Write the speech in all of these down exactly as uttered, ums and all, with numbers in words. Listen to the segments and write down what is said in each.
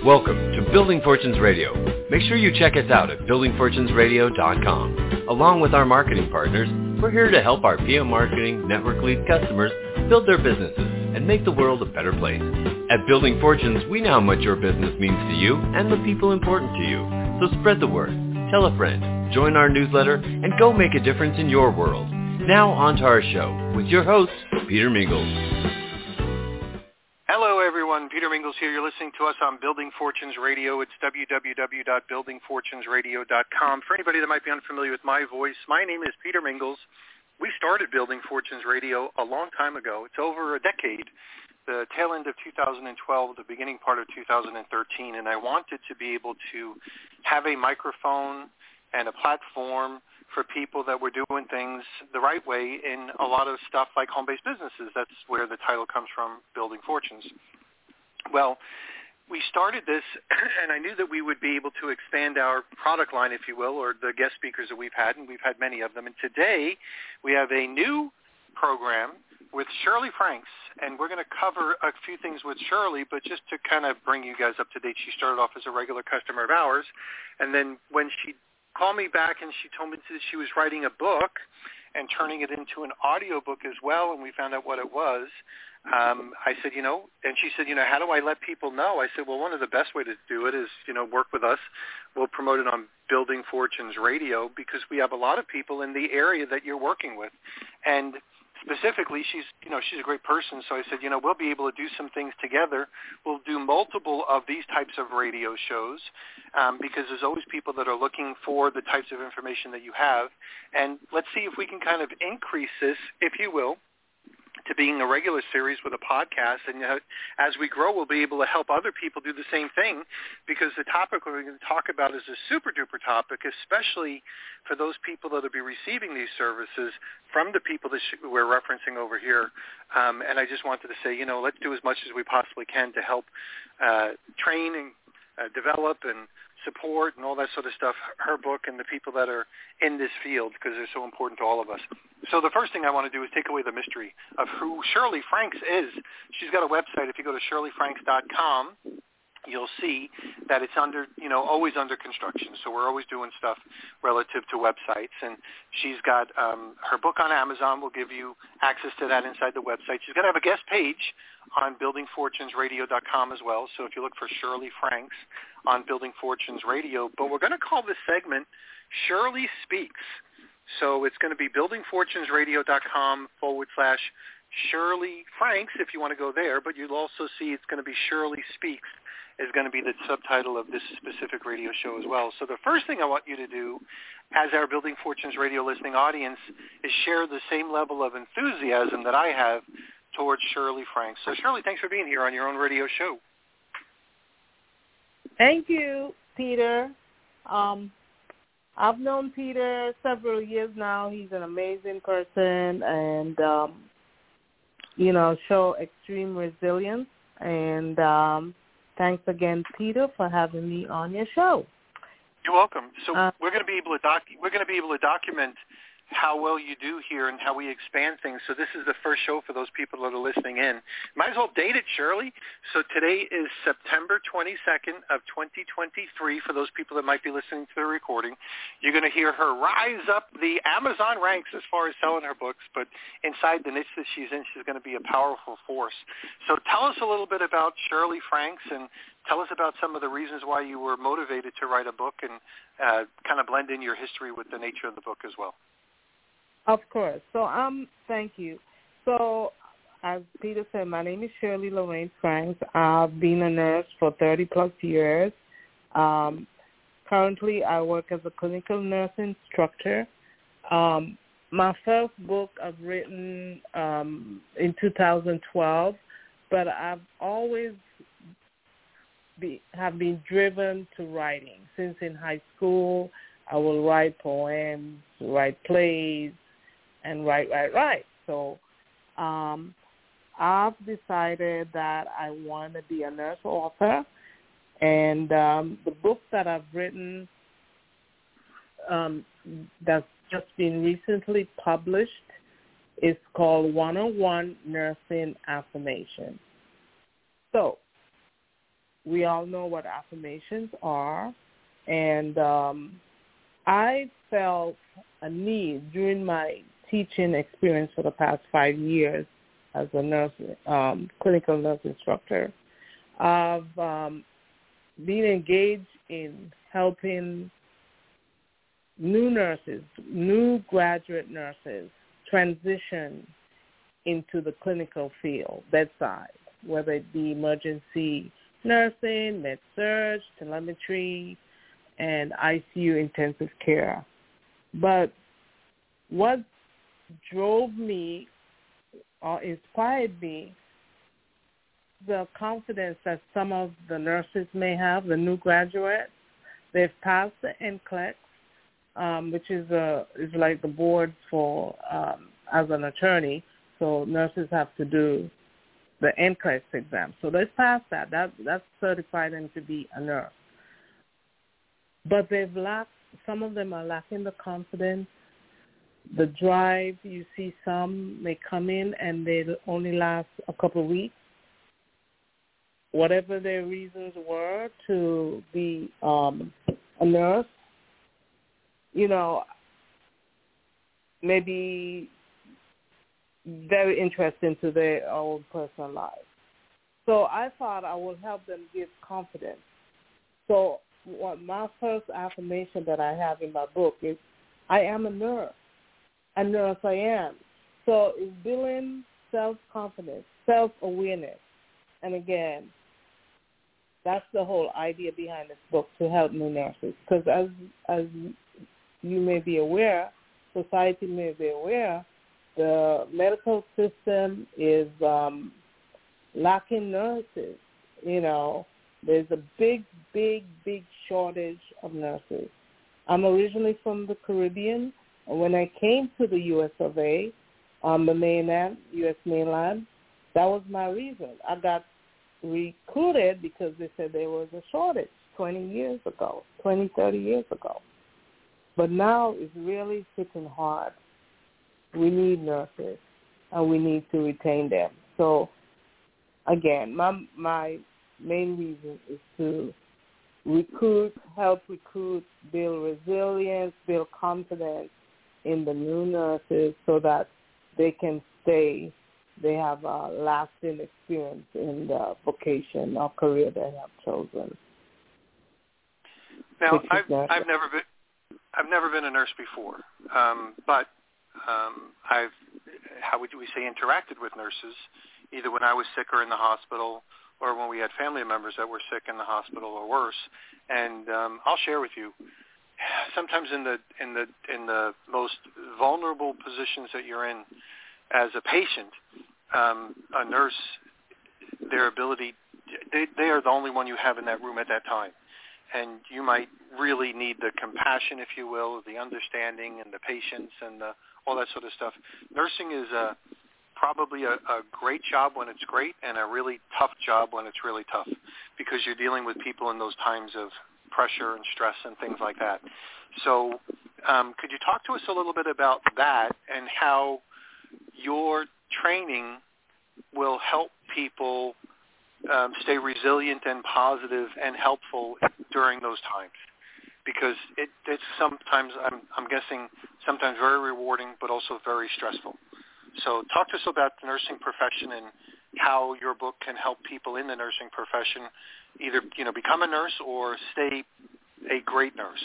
Welcome to Building Fortunes Radio. Make sure you check us out at building fortunes radio dot com. Along with our marketing partners, we're here to help our P M Marketing Network Lead customers build their businesses and make the world a better place. At Building Fortunes, we know how much your business means to you and the people important to you. So spread the word, tell a friend, join our newsletter, and go make a difference in your world. Now on to our show with your host, Peter Mingles. Hello, everyone. Peter Mingles here. You're listening to us on Building Fortunes Radio. It's w w w dot building fortunes radio dot com. For anybody that might be unfamiliar with my voice, my name is Peter Mingles. We started Building Fortunes Radio a long time ago. It's over a decade, the tail end of two thousand twelve, the beginning part of two thousand thirteen, and I wanted to be able to have a microphone and a platform for people that were doing things the right way in a lot of stuff like home-based businesses. That's where the title comes from, Building Fortunes. Well, we started this, and I knew that we would be able to expand our product line, if you will, or the guest speakers that we've had, and we've had many of them. And today we have a new program with Shirley Franks, and we're going to cover a few things with Shirley, but just to kind of bring you guys up to date, she started off as a regular customer of ours, and then when she called me back and she told me that she was writing a book and turning it into an audio book as well, and we found out what it was. Um, I said, you know, and she said, you know, how do I let people know? I said, well, one of the best ways to do it is, you know, work with us. We'll promote it on Building Fortunes Radio because we have a lot of people in the area that you're working with. And specifically, she's, you know, she's a great person. So I said, you know, we'll be able to do some things together. We'll do multiple of these types of radio shows um, because there's always people that are looking for the types of information that you have. And let's see if we can kind of increase this, if you will, to being a regular series with a podcast. And uh, as we grow, we'll be able to help other people do the same thing because the topic we're going to talk about is a super-duper topic, especially for those people that will be receiving these services from the people that sh- we're referencing over here. Um, and I just wanted to say, you know, let's do as much as we possibly can to help uh, train and uh, develop and support and all that sort of stuff, her book and the people that are in this field because they're so important to all of us. So the first thing I want to do is take away the mystery of who Shirley Franks is. She's got a website. If you go to shirley franks dot com, you'll see that it's under, you know, always under construction. So we're always doing stuff relative to websites. And she's got um, her book on Amazon. Will give you access to that inside the website. She's going to have a guest page on building fortunes radio dot com as well. So if you look for Shirley Franks on Building Fortunes Radio, but we're going to call this segment Shirley Speaks. So it's going to be building fortunes radio dot com forward slash Shirley Franks if you want to go there, but you'll also see it's going to be Shirley Speaks is going to be the subtitle of this specific radio show as well. So the first thing I want you to do as our Building Fortunes Radio listening audience is share the same level of enthusiasm that I have towards Shirley Franks. So Shirley, thanks for being here on your own radio show. Thank you, Peter. Um, I've known Peter several years now. He's an amazing person and, um, you know, show extreme resilience. And um, thanks again, Peter, for having me on your show. You're welcome. So uh, we're going to be able to doc- we're going to be able to document how well you do here and how we expand things. So this is the first show for those people that are listening in. Might as well date it, Shirley. So today is September twenty-second of twenty twenty-three for those people that might be listening to the recording. You're going to hear her rise up the Amazon ranks as far as selling her books, but inside the niche that she's in, she's going to be a powerful force. So tell us a little bit about Shirley Franks and tell us about some of the reasons why you were motivated to write a book and uh, kind of blend in your history with the nature of the book as well. Of course. So, um, thank you. So, as Peter said, my name is Shirley Lorraine Franks. I've been a nurse for thirty-plus years. Um, currently, I work as a clinical nurse instructor. Um, my first book I've written um, in two thousand twelve, but I've always be, have been driven to writing. Since in high school, I will write poems, write plays, and write, write, write. So um, I've decided that I want to be a nurse author, and um, the book that I've written um, that's just been recently published is called one oh one Nursing Affirmation. So we all know what affirmations are, and um, I felt a need during my teaching experience for the past five years as a nurse, um, clinical nurse instructor, of um, being engaged in helping new nurses, new graduate nurses transition into the clinical field, bedside, whether it be emergency nursing, med-surg, telemetry, and I C U intensive care. But what drove me or inspired me, the confidence that some of the nurses may have, the new graduates. They've passed the N C L E X, um, which is a is like the board for um, as an attorney. So nurses have to do the N C L E X exam. So they've passed that. That that's certified them to be a nurse. But they've lacked. Some of them are lacking the confidence, the drive. You see some may come in and they only last a couple of weeks. Whatever their reasons were to be um, a nurse, you know, maybe very interesting to their own personal life. So I thought I would help them give confidence. So what my first affirmation that I have in my book is, I am a nurse. A nurse I am. So it's building self-confidence, self-awareness. And again, that's the whole idea behind this book, to help new nurses. Because as as you may be aware, society may be aware, the medical system is um, lacking nurses. You know, there's a big, big, big shortage of nurses. I'm originally from the Caribbean. And when I came to the U S of A, on the mainland, U S mainland, that was my reason. I got recruited because they said there was a shortage twenty years ago, twenty, thirty years ago. But now it's really hitting hard. We need nurses, and we need to retain them. So, again, my my main reason is to recruit, help recruit, build resilience, build confidence in the new nurses so that they can stay, they have a lasting experience in the vocation or career they have chosen. Now, I've, I've never been I've never been a nurse before, um, but um, I've, how would we say, interacted with nurses, either when I was sick or in the hospital, or when we had family members that were sick in the hospital or worse. And um, I'll share with you, sometimes in the in the in the most vulnerable positions that you're in as a patient, um, a nurse, their ability, they, they are the only one you have in that room at that time. And you might really need the compassion, if you will, the understanding and the patience and the, all that sort of stuff. Nursing is a, probably a, a great job when it's great and a really tough job when it's really tough, because you're dealing with people in those times of pressure and stress and things like that. So um, could you talk to us a little bit about that and how your training will help people um, stay resilient and positive and helpful during those times? Because it, it's sometimes, I'm, I'm guessing, sometimes very rewarding, but also very stressful. So talk to us about the nursing profession and how your book can help people in the nursing profession either, you know, become a nurse or stay a great nurse.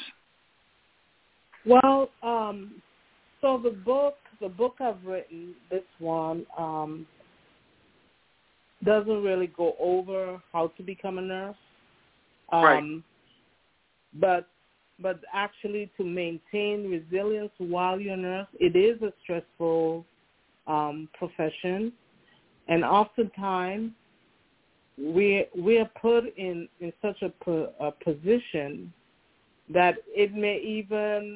Well, um, so the book, the book I've written, this one, um, doesn't really go over how to become a nurse. Um, right. But but actually to maintain resilience while you're a nurse, it is a stressful um, profession. And oftentimes we we are put in, in such a, po- a position that it may even,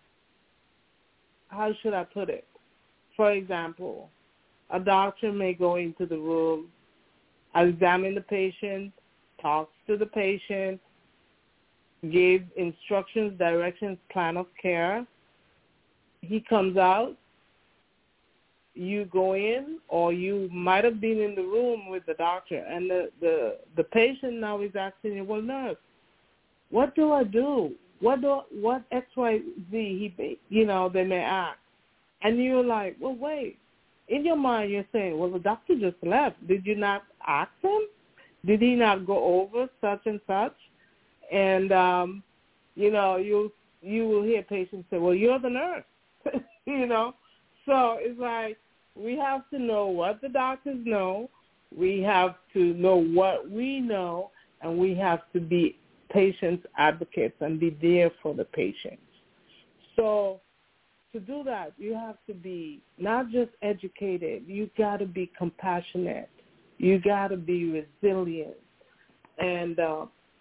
how should I put it? For example, a doctor may go into the room, examine the patient, talks to the patient, give instructions, directions, plan of care. He comes out. you go in, or you might have been in the room with the doctor, and the, the, the patient now is asking you, well, nurse, what do I do? What do what X Y Z he you know they may ask, and you're like, well, wait. In your mind, you're saying, well, the doctor just left. Did you not ask him? Did he not go over such and such? And um, you know, you you will hear patients say, well, you're the nurse, you know. So it's like we have to know what the doctors know. We have to know what we know, and we have to be patients' advocates and be there for the patients. So to do that, you have to be not just educated. You got to be compassionate. You got to be resilient, and uh,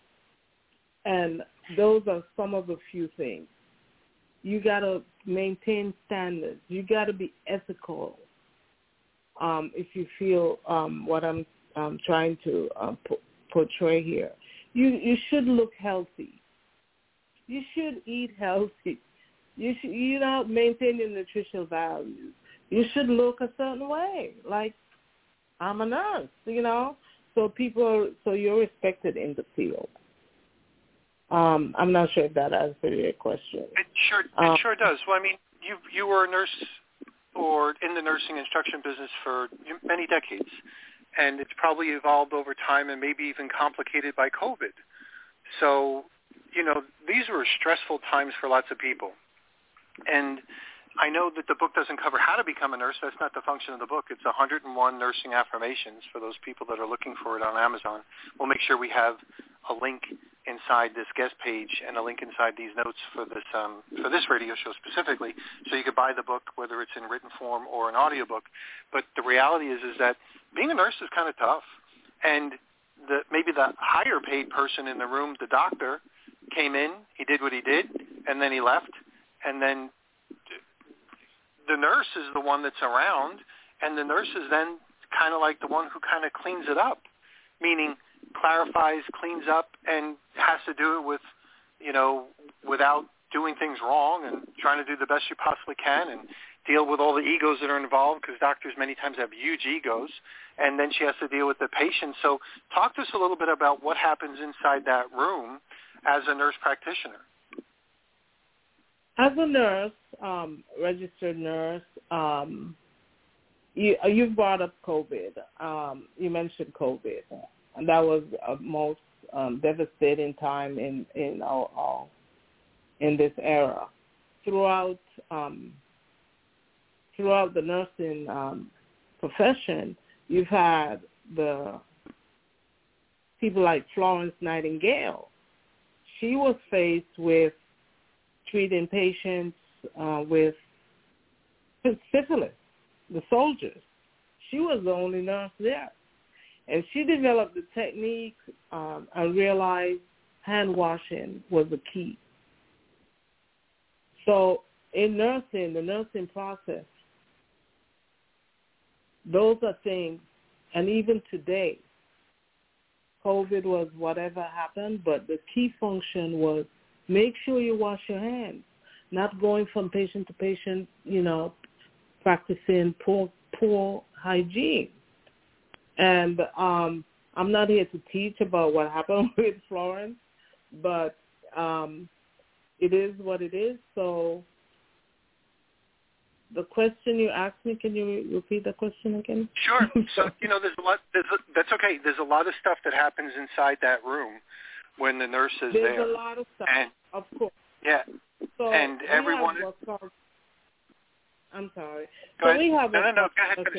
and those are some of the few things. You got to maintain standards. You got to be ethical. Um, if you feel um, what I'm um, trying to uh, p- portray here. You you should look healthy. You should eat healthy. You should you know maintain your nutritional values. You should look a certain way. Like I'm a nurse, you know. So people, so you're respected in the field. Um, I'm not sure if that answered your question. It sure it um, sure does. Well, I mean, you you were a nurse or in the nursing instruction business for many decades. And it's probably evolved over time and maybe even complicated by COVID. So, you know, these were stressful times for lots of people. And I know that the book doesn't cover how to become a nurse. That's not the function of the book. It's one hundred one nursing affirmations for those people that are looking for it on Amazon. We'll make sure we have a link inside this guest page and a link inside these notes for this um, for this radio show specifically, so you could buy the book, whether it's in written form or an audiobook. But the reality is is that being a nurse is kind of tough. And the, maybe the higher paid person in the room, the doctor, came in, he did what he did, and then he left. And then the nurse is the one that's around, and the nurse is then kind of like the one who kind of cleans it up, meaning clarifies, cleans up, and has to do it with, you know, without doing things wrong and trying to do the best you possibly can and deal with all the egos that are involved, because doctors many times have huge egos, and then she has to deal with the patient. So talk to us a little bit about what happens inside that room as a nurse practitioner. As a nurse, um, registered nurse, um, you, you brought up COVID. Um, you mentioned COVID. And that was a most um, devastating time in in our, our in this era. Throughout um, throughout the nursing um, profession, you've had the people like Florence Nightingale. She was faced with treating patients uh, with syphilis, the soldiers. She was the only nurse there. And she developed the technique um, and realized hand washing was the key. So in nursing, the nursing process, those are things, and even today, COVID was whatever happened, but the key function was make sure you wash your hands, not going from patient to patient, you know, practicing poor, poor hygiene. And um, I'm not here to teach about what happened with Florence, but um, it is what it is. So the question you asked me, can you repeat the question again? Sure. So, you know, there's a lot, there's a, that's okay. There's a lot of stuff that happens inside that room when the nurse is there's there. There's a lot of stuff, and, of course. Yeah. So and everyone... Called, I'm sorry. Go so ahead. We have no, no, no, called, go ahead, okay. finish.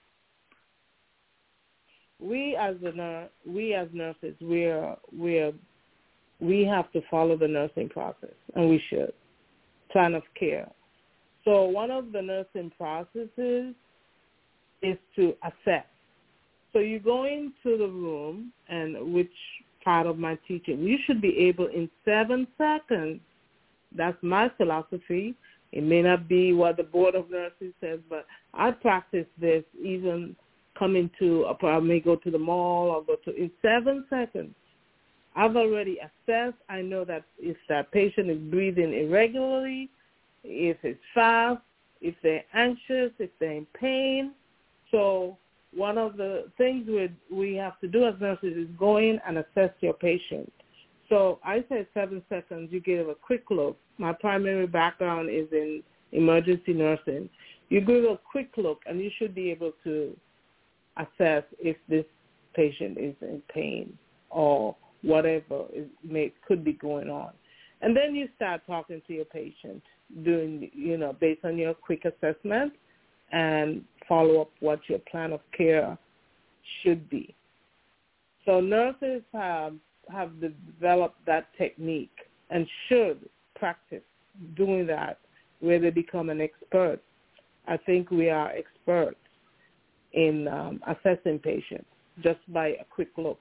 We as a nurse, we as nurses, we're we're we have to follow the nursing process, and we should. Plan of care. So one of the nursing processes is to assess. So you go into the room, and which part of my teaching, you should be able in seven seconds. That's my philosophy. It may not be what the Board of Nurses says, but I practice this even coming to, I may go to the mall or go to, in seven seconds, I've already assessed. I know that if that patient is breathing irregularly, if it's fast, if they're anxious, if they're in pain. So one of the things we we have to do as nurses is go in and assess your patient. So I said seven seconds, you give a quick look. My primary background is in emergency nursing. You give a quick look, and you should be able to assess if this patient is in pain or whatever is, may, could be going on. And then you start talking to your patient, doing, you know, based on your quick assessment, and follow up what your plan of care should be. So nurses have, have developed that technique and should practice doing that where they become an expert. I think we are experts in um, assessing patients just by a quick look.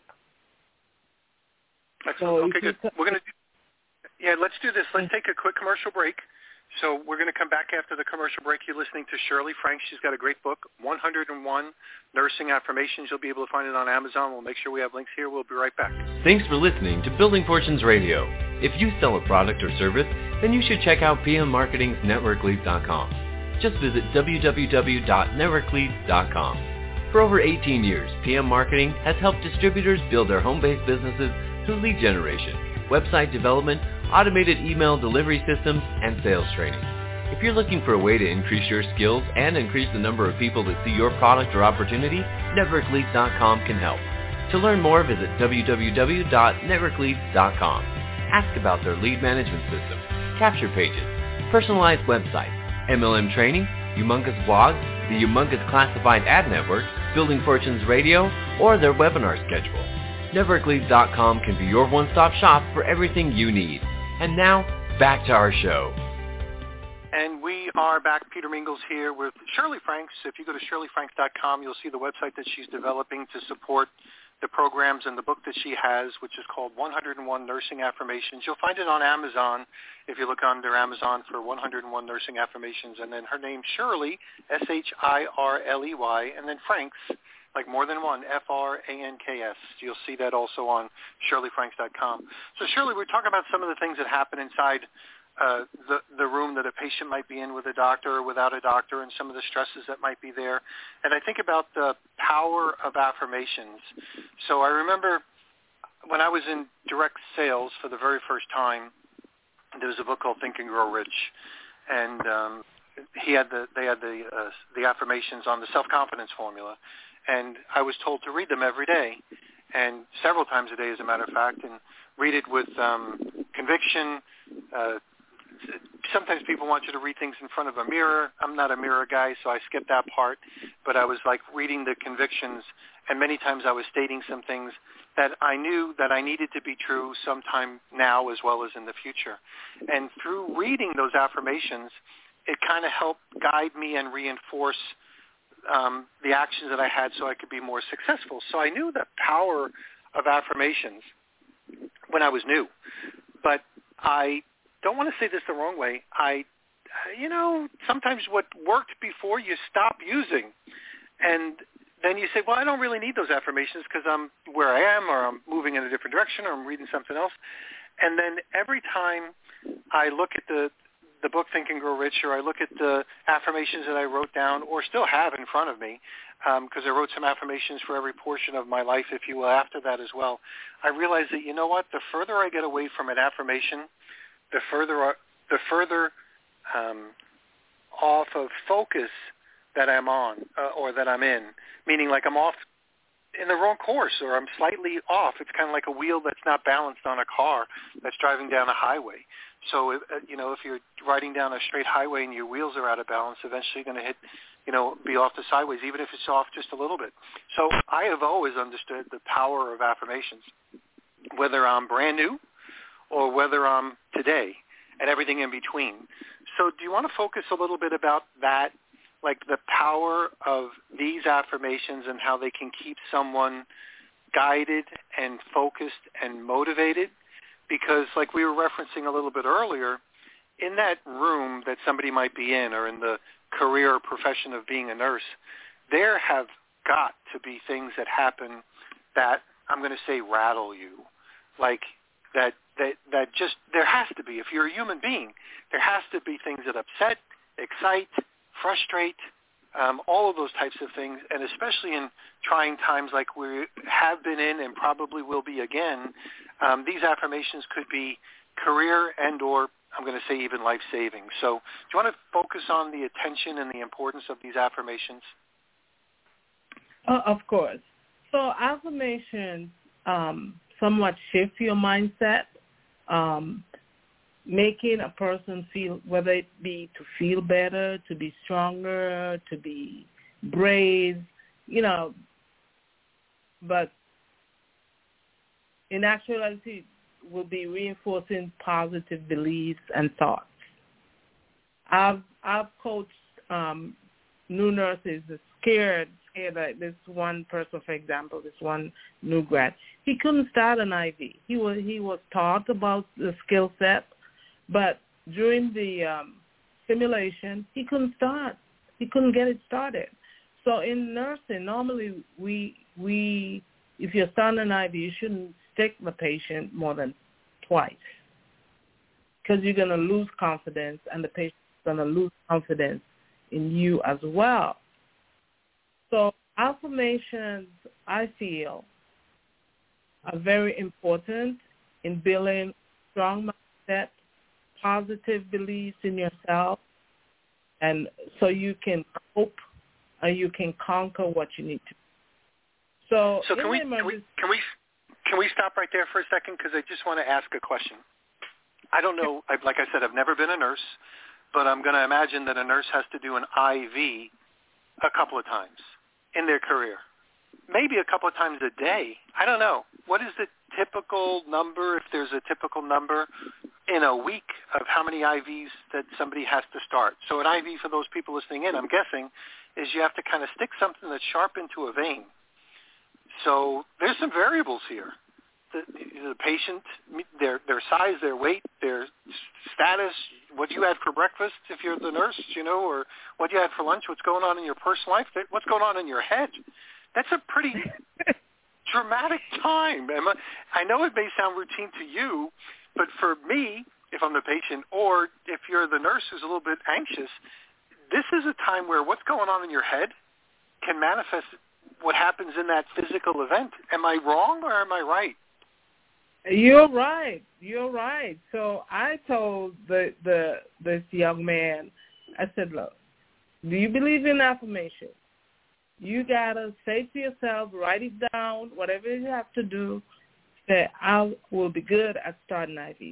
Excellent. So okay, good. T- We're going to yeah, let's do this. Let's take a quick commercial break. So we're going to come back after the commercial break. You're listening to Shirley Franks. She's got a great book, one oh one Nursing Affirmations. You'll be able to find it on Amazon. We'll make sure we have links here. We'll be right back. Thanks for listening to Building Fortunes Radio. If you sell a product or service, then you should check out P M Marketing's Network Leads dot com. Just visit w w w dot network leads dot com. For over eighteen years, P M Marketing has helped distributors build their home-based businesses through lead generation, website development, automated email delivery systems, and sales training. If you're looking for a way to increase your skills and increase the number of people that see your product or opportunity, Network Leads dot com can help. To learn more, visit w w w dot network leads dot com. Ask about their lead management system, capture pages, personalized websites, M L M training, Humongous blogs, the Humongous Classified Ad Network, Building Fortunes Radio, or their webinar schedule. Network Leads dot com can be your one-stop shop for everything you need. And now, back to our show. And we are back. Peter Mingles here with Shirley Franks. If you go to shirley franks dot com, you'll see the website that she's developing to support the programs and the book that she has, which is called one oh one Nursing Affirmations. You'll find it on Amazon if you look under Amazon for one oh one Nursing Affirmations. And then her name, Shirley, S H I R L E Y, and then Franks, like more than one, F R A N K S. You'll see that also on shirley franks dot com. So Shirley, we're talking about some of the things that happen inside uh, the, the room that a patient might be in with a doctor or without a doctor, and some of the stresses that might be there. And I think about the power of affirmations. So I remember when I was in direct sales for the very first time, there was a book called Think and Grow Rich, and um, he had the they had the uh, the affirmations on the self-confidence formula, and I was told to read them every day, and several times a day, as a matter of fact, and read it with um, conviction. Uh, sometimes people want you to read things in front of a mirror. I'm not a mirror guy, so I skipped that part, but I was like reading the convictions, and many times I was stating some things that I knew that I needed to be true sometime now as well as in the future. And through reading those affirmations, it kind of helped guide me and reinforce um, the actions that I had so I could be more successful. So I knew the power of affirmations when I was new. But I don't want to say this the wrong way. I, you know, sometimes what worked before you stop using. And then you say, well, I don't really need those affirmations because I'm where I am, or I'm moving in a different direction, or I'm reading something else. And then every time I look at the the book Think and Grow Rich, or I look at the affirmations that I wrote down or still have in front of me, because um, I wrote some affirmations for every portion of my life, if you will, after that as well, I realize that, you know what, the further I get away from an affirmation, the further the further um, off of focus that I'm on uh, or that I'm in, meaning like I'm off in the wrong course, or I'm slightly off. It's kind of like a wheel that's not balanced on a car that's driving down a highway. So, uh, you know, if you're riding down a straight highway and your wheels are out of balance, eventually you're going to hit, you know, be off the sideways, even if it's off just a little bit. So I have always understood the power of affirmations, whether I'm brand new or whether I'm today and everything in between. So do you want to focus a little bit about that, like the power of these affirmations and how they can keep someone guided and focused and motivated? Because like we were referencing a little bit earlier, in that room that somebody might be in, or in the career or profession of being a nurse, there have got to be things that happen that, I'm going to say, rattle you. Like that, that, that just, there has to be, if you're a human being, there has to be things that upset, excite, frustrate, um, all of those types of things, and especially in trying times like we have been in and probably will be again, um, these affirmations could be career and or, I'm going to say, even life-saving. So do you want to focus on the attention and the importance of these affirmations? Uh, of course. So affirmations um, somewhat shift your mindset, um, making a person feel, whether it be to feel better, to be stronger, to be brave, you know, but in actuality will be reinforcing positive beliefs and thoughts. I've, I've coached um, new nurses that's scared, scared like this one person, for example, this one new grad. He couldn't start an I V. He was, he was taught about the skill set, but during the um, simulation, he couldn't start. He couldn't get it started. So in nursing, normally we, we if you're starting an I V, you shouldn't stick the patient more than twice because you're going to lose confidence and the patient's going to lose confidence in you as well. So affirmations, I feel, are very important in building strong mindset, positive beliefs in yourself, and so you can cope and you can conquer what you need to. So, so can we, can we can we can we stop right there for a second, because I just want to ask a question. I don't know. I've, like I said, I've never been a nurse, but I'm going to imagine that a nurse has to do an I V a couple of times in their career, maybe a couple of times a day. I don't know. What is the typical number, if there's a typical number, in a week of how many I Vs that somebody has to start? So an I V, for those people listening in, I'm guessing, is you have to kind of stick something that's sharp into a vein. So there's some variables here. The, the patient, their their size, their weight, their status, what you had for breakfast if you're the nurse, you know, or what you had for lunch, what's going on in your personal life, what's going on in your head. That's a pretty dramatic time. I know it may sound routine to you, but for me, if I'm the patient, or if you're the nurse who's a little bit anxious, this is a time where what's going on in your head can manifest what happens in that physical event. Am I wrong or am I right? You're right. You're right. So I told the the this young man, I said, look, do you believe in affirmation? You gotta say to yourself, write it down, whatever you have to do, say I will be good at starting I Vs.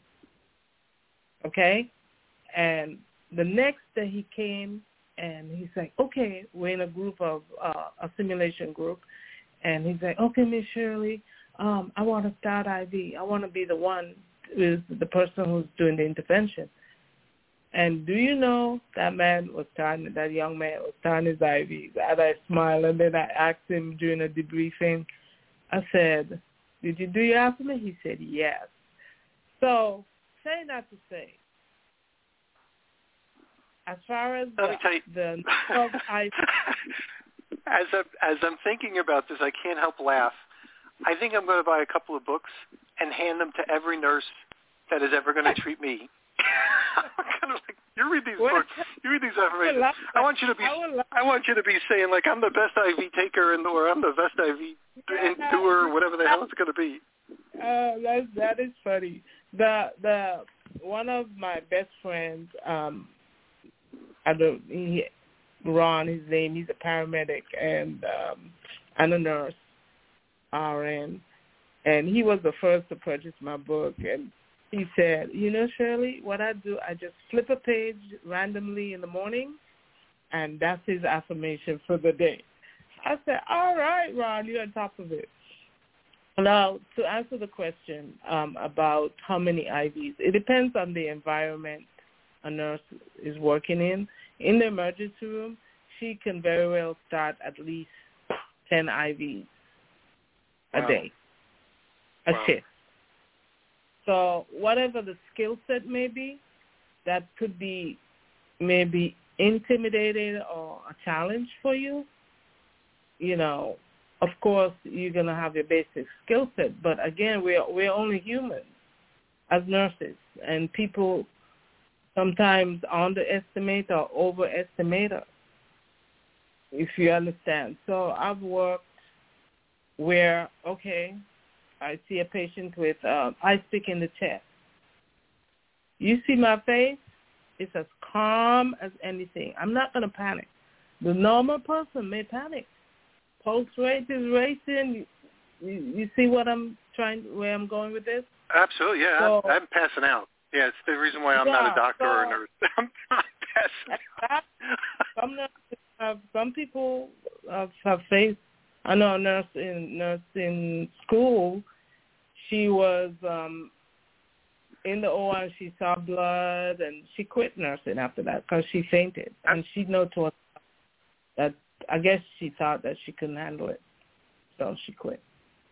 Okay? And the next day he came and he's like, okay, we're in a group of uh, a simulation group, and he's like, okay, Miss Shirley, um, I want to start I V. I want to be the one who's the person who's doing the intervention. And do you know that man was starting, that young man was starting his I Vs. And I smiled, and then I asked him during a debriefing, I said, did you do your affirmation? He said, yes. So say that to say, as far as Let the, me tell you, the I V, as, I'm, as I'm thinking about this, I can't help laugh. I think I'm going to buy a couple of books and hand them to every nurse that is ever going to treat me. Kind of like, you read these books, you read these affirmations. I want you to be, I want you to be saying like, I'm the best I V taker, and or I'm the best I V doer, whatever the hell it's going to be. Uh, that that is funny. The the one of my best friends, um, I don't, he, Ron, his name. He's a paramedic and um, and a nurse, R N, and he was the first to purchase my book. And he said, you know, Shirley, what I do, I just flip a page randomly in the morning, and that's his affirmation for the day. I said, all right, Ron, you're on top of it. Now, to answer the question um, about how many I Vs, it depends on the environment a nurse is working in. In the emergency room, she can very well start at least ten I Vs a wow. day, a wow. shift. So whatever the skill set may be, that could be maybe intimidating or a challenge for you. You know, of course, you're going to have your basic skill set, but again, we're, we're only humans as nurses, and people sometimes underestimate or overestimate us, if you understand. So I've worked where, okay, I see a patient with uh, ice pick in the chest. You see my face, it's as calm as anything. I'm not going to panic. The normal person may panic. Pulse rate is racing. You, you, you see what I'm trying, where I'm going with this? Absolutely, yeah. So, I'm, I'm passing out. Yeah, it's the reason why I'm yeah, not a doctor so, or a nurse. I'm not passing out. Some, nurses have, some people have, have faced, I know a nurse in, nurse in school, she was um, in the O R and she saw blood and she quit nursing after that because she fainted. And she knew to herself that I guess she thought that she couldn't handle it. So she quit.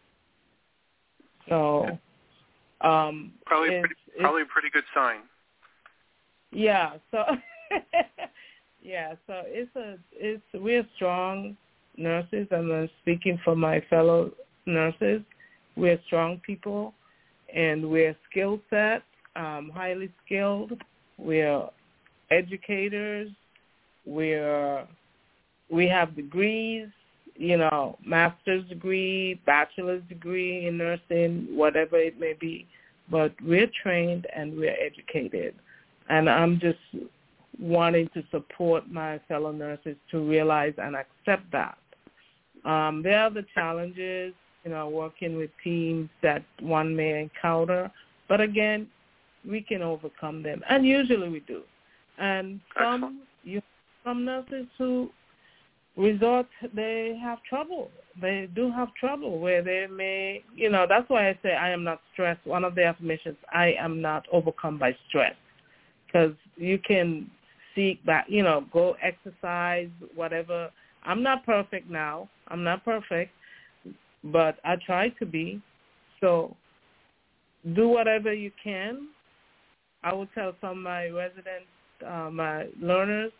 So um, probably it's, pretty, it's, probably a pretty good sign. Yeah, so yeah, so it's a it's we're strong nurses, and I'm speaking for my fellow nurses. We're strong people, and we're skill set, um, highly skilled. We're educators. We're we have degrees, you know, master's degree, bachelor's degree in nursing, whatever it may be. But we're trained and we're educated, and I'm just wanting to support my fellow nurses to realize and accept that. Um, there are the challenges, you know, working with teams that one may encounter, but again, we can overcome them, and usually we do. And some you some nurses who resort, they have trouble. They do have trouble where they may, you know, that's why I say I am not stressed. One of the affirmations, I am not overcome by stress, because you can seek back, you know, go exercise, whatever. I'm not perfect now. I'm not perfect, but I try to be. So do whatever you can. I will tell some of my residents, uh, my learners,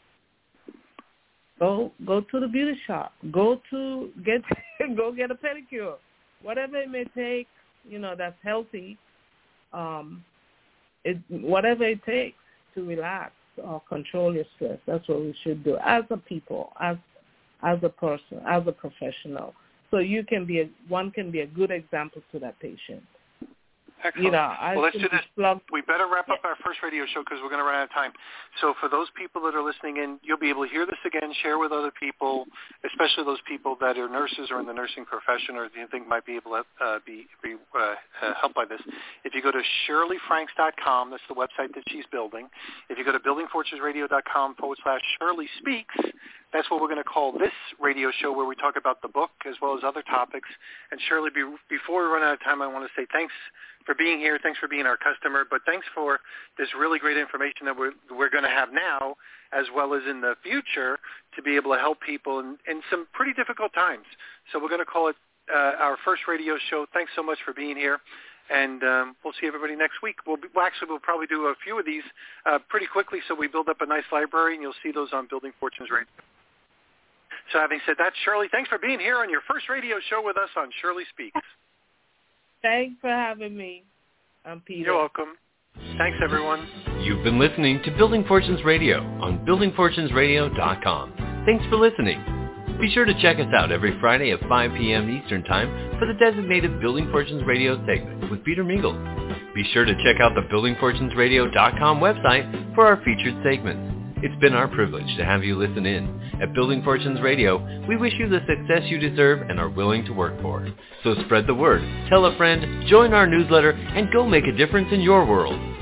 go go to the beauty shop. Go to get go get a pedicure. Whatever it may take, you know, that's healthy. Um, it whatever it takes to relax or control your stress. That's what we should do as a people, as as a person, as a professional. So you can be a, one can be a good example to that patient. Excellent. You know, I well, let's do this. Plug- we better wrap up our first radio show because we're going to run out of time. So for those people that are listening in, you'll be able to hear this again, share with other people, especially those people that are nurses or in the nursing profession or you think might be able to uh, be, be uh, uh, helped by this. If you go to shirley franks dot com, that's the website that she's building. If you go to building fortunes radio dot com forward slash Shirley Speaks, that's what we're going to call this radio show where we talk about the book as well as other topics. And Shirley, be, before we run out of time, I want to say thanks for being here. Thanks for being our customer. But thanks for this really great information that we're, we're going to have now as well as in the future to be able to help people in, in some pretty difficult times. So we're going to call it uh, our first radio show. Thanks so much for being here. And um, we'll see everybody next week. We'll, be, well, actually, we'll probably do a few of these uh, pretty quickly so we build up a nice library, and you'll see those on Building Fortunes Radio. So having said that, Shirley, thanks for being here on your first radio show with us on Shirley Speaks. Thanks for having me. I'm Peter. You're welcome. Thanks, everyone. You've been listening to Building Fortunes Radio on building fortunes radio dot com. Thanks for listening. Be sure to check us out every Friday at five p.m. Eastern Time for the designated Building Fortunes Radio segment with Peter Mingles. Be sure to check out the building fortunes radio dot com website for our featured segments. It's been our privilege to have you listen in. At Building Fortunes Radio, we wish you the success you deserve and are willing to work for. So spread the word, tell a friend, join our newsletter, and go make a difference in your world.